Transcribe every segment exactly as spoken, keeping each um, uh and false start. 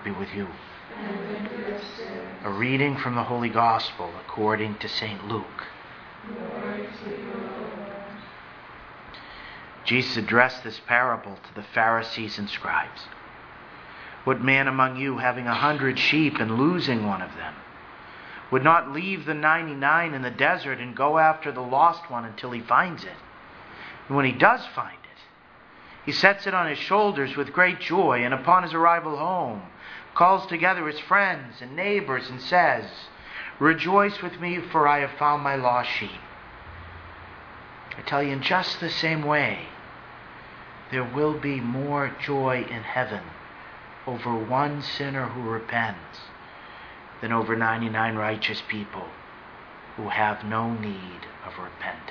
be with you. And with your spirit. A reading from the Holy Gospel according to Saint Luke. Glory to you, Lord. Jesus addressed this parable to the Pharisees and scribes. What man among you, having a hundred sheep and losing one of them, would not leave the ninety-nine in the desert and go after the lost one until he finds it? And when he does find it, he sets it on his shoulders with great joy, and upon his arrival home, calls together his friends and neighbors and says, "Rejoice with me, for I have found my lost sheep." I tell you, in just the same way, there will be more joy in heaven over one sinner who repents than over ninety-nine righteous people who have no need of repentance.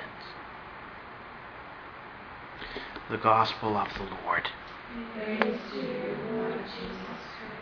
The Gospel of the Lord. Praise to you, Lord Jesus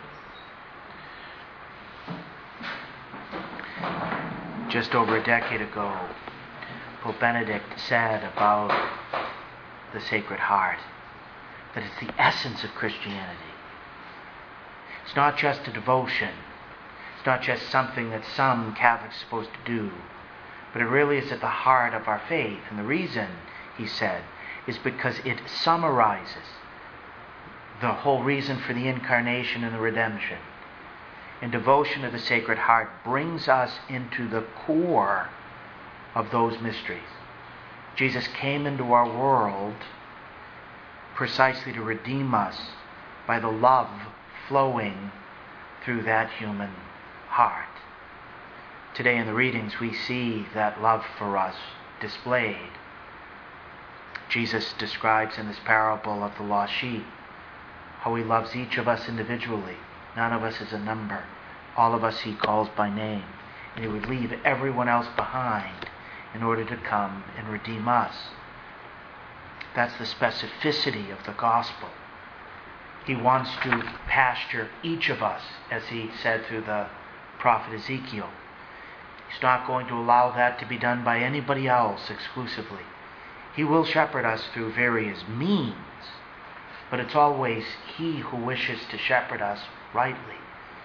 Christ. Just over a decade ago, Pope Benedict said about the Sacred Heart that it's the essence of Christianity. It's not just a devotion. It's not just something that some Catholics are supposed to do. But it really is at the heart of our faith. And the reason, he said, is because it summarizes the whole reason for the incarnation and the redemption. And devotion to the Sacred Heart brings us into the core of those mysteries. Jesus came into our world precisely to redeem us by the love flowing through that human heart. Today in the readings we see that love for us displayed. Jesus describes in this parable of the lost sheep how he loves each of us individually. None of us is a number. All of us he calls by name. And he would leave everyone else behind in order to come and redeem us. That's the specificity of the gospel. He wants to pasture each of us, as he said through the prophet Ezekiel. He's not going to allow that to be done by anybody else exclusively. He will shepherd us through various means, but it's always he who wishes to shepherd us rightly.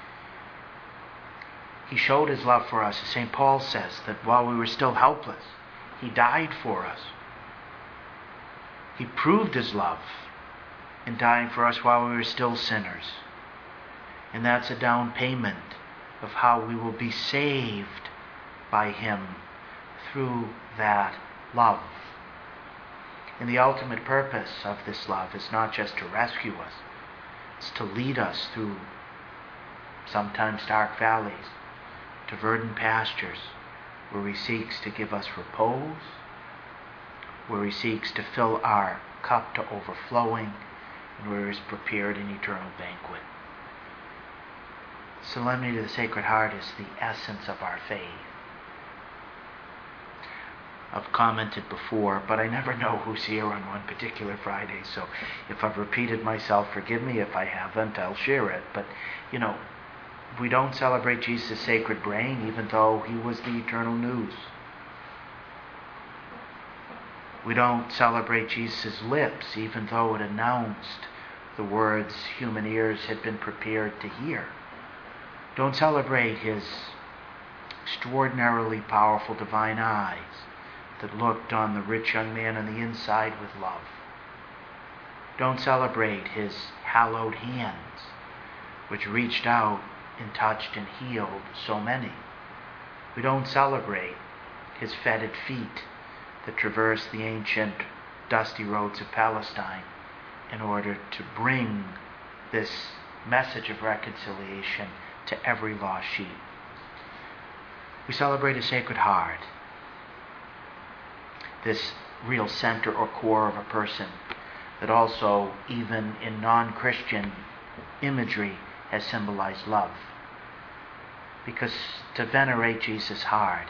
He showed his love for us, as Saint Paul says, that while we were still helpless, he died for us. He proved his love in dying for us while we were still sinners. And that's a down payment of how we will be saved by him through that love. And the ultimate purpose of this love is not just to rescue us, it's to lead us through sometimes dark valleys, to verdant pastures, where he seeks to give us repose, where he seeks to fill our cup to overflowing, and where he has prepared an eternal banquet. Solemnity of the Sacred Heart is the essence of our faith. I've commented before, but I never know who's here on one particular Friday, so if I've repeated myself, forgive me. If I haven't, I'll share it. But, you know, we don't celebrate Jesus' sacred brain, even though he was the eternal news. We don't celebrate Jesus' lips, even though it announced the words human ears had been prepared to hear. Don't celebrate his extraordinarily powerful divine eyes that looked on the rich young man on the inside with love. Don't celebrate his hallowed hands, which reached out and touched and healed so many. We don't celebrate his fetid feet that traversed the ancient dusty roads of Palestine in order to bring this message of reconciliation to every lost sheep. We celebrate a Sacred Heart, this real center or core of a person that also, even in non-Christian imagery, has symbolized love. Because to venerate Jesus' heart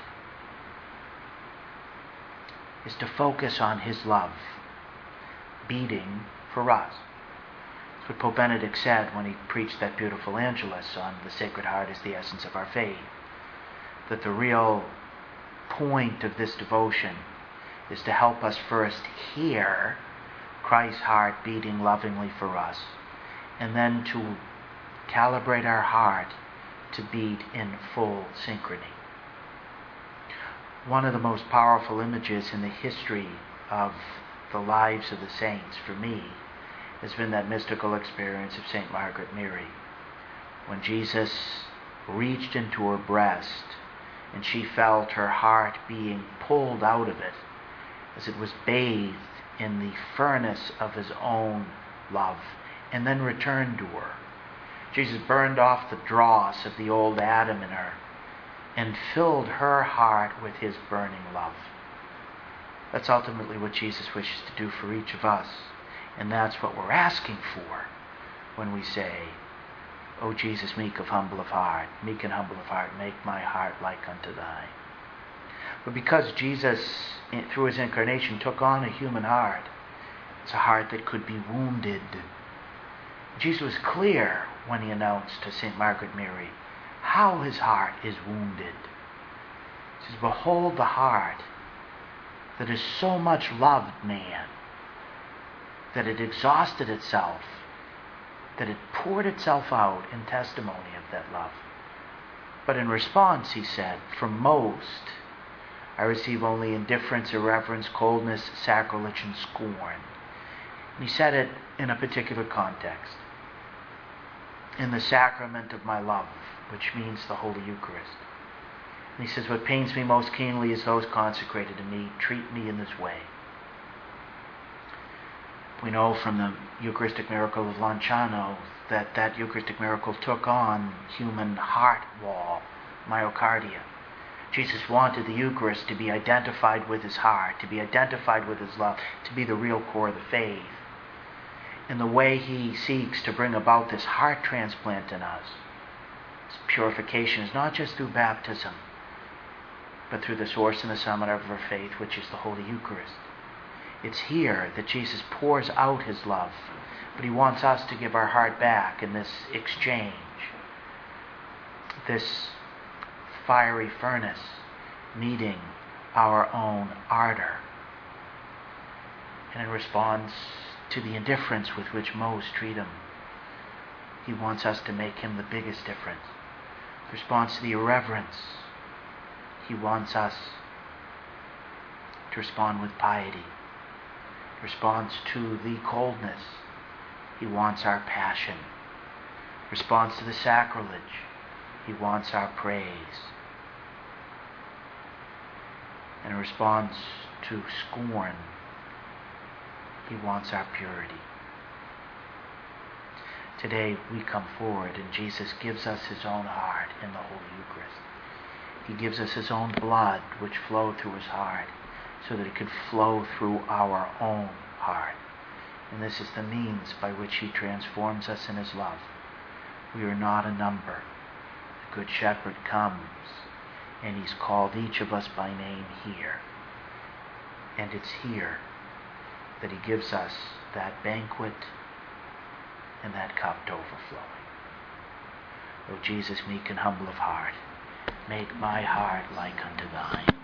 is to focus on his love beating for us. That's what Pope Benedict said when he preached that beautiful Angelus on the Sacred Heart is the essence of our faith. That the real point of this devotion is to help us first hear Christ's heart beating lovingly for us, and then to calibrate our heart to beat in full synchrony. One of the most powerful images in the history of the lives of the saints, for me, has been that mystical experience of Saint Margaret Mary, when Jesus reached into her breast and she felt her heart being pulled out of it as it was bathed in the furnace of his own love and then returned to her. Jesus burned off the dross of the old Adam in her and filled her heart with his burning love. That's ultimately what Jesus wishes to do for each of us. And that's what we're asking for when we say, O Jesus, meek of humble of heart, meek and humble of heart, make my heart like unto thine. But because Jesus, through his incarnation, took on a human heart, it's a heart that could be wounded. Jesus was clear when he announced to Saint Margaret Mary how his heart is wounded. He says, behold the heart that has so much loved man, that it exhausted itself, that it poured itself out in testimony of that love. But in response, he said, from most, I receive only indifference, irreverence, coldness, sacrilege, and scorn. And he said it in a particular context. In the sacrament of my love, which means the Holy Eucharist. And he says, what pains me most keenly is those consecrated to me treat me in this way. We know from the Eucharistic miracle of Lanciano that that Eucharistic miracle took on human heart wall, myocardia. Jesus wanted the Eucharist to be identified with his heart, to be identified with his love, to be the real core of the faith. And the way he seeks to bring about this heart transplant in us, this purification, is not just through baptism, but through the source and the summit of our faith, which is the Holy Eucharist. It's here that Jesus pours out his love, but he wants us to give our heart back in this exchange, this fiery furnace meeting our own ardor. And in response to the indifference with which most treat him, he wants us to make him the biggest difference. In response to the irreverence, he wants us to respond with piety. In response to the coldness, he wants our passion. In response to the sacrilege, he wants our praise. And in response to scorn, he wants our purity. Today we come forward and Jesus gives us his own heart in the Holy Eucharist. He gives us his own blood which flowed through his heart so that it could flow through our own heart. And this is the means by which he transforms us in his love. We are not a number. The Good Shepherd comes and he's called each of us by name here. And it's here that he gives us that banquet and that cup to overflowing. O Jesus, meek and humble of heart, make my heart like unto thine.